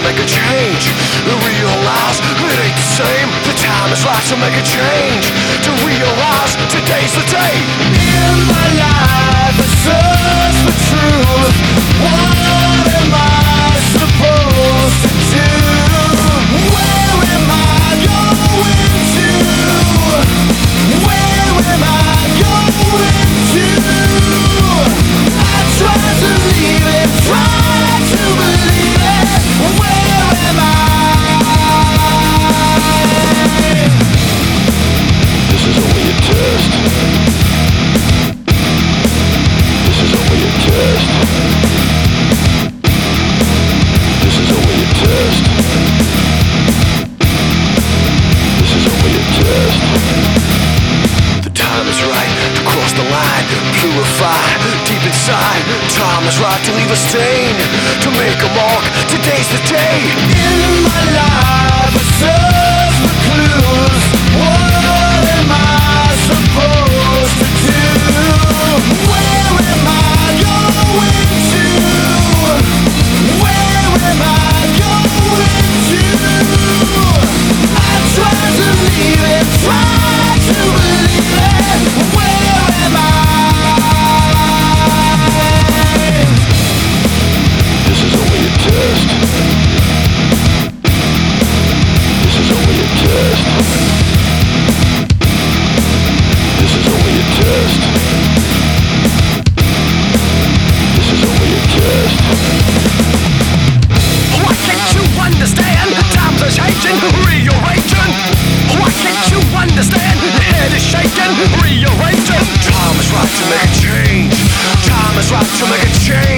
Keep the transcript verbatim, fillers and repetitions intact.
make a change. Realize it ain't the same. The time is right to make a change. To realize today's the day. In my life I search for truth. What am I supposed to do? Where am I going to? Where am I going to? I try to leave it, try to believe it. Where am I? This is only a test. This is only a test. This is only a test. This is only a test. The time is right to cross the line, purify deep inside. Time is right to leave a stain, to make a mark. Today's the day. In my life I search for clues. What am I supposed to do? Where am I going to? Where am I going to? I try to leave it, try to believe it. Where am I? This is only a test. This is only a test. This is only a test. This is only a test. Why can't you understand? Times are changing, rearranging. Why can't you understand? Your head is shaking, rearranging. Time is right to make a change. Time is right to make a change.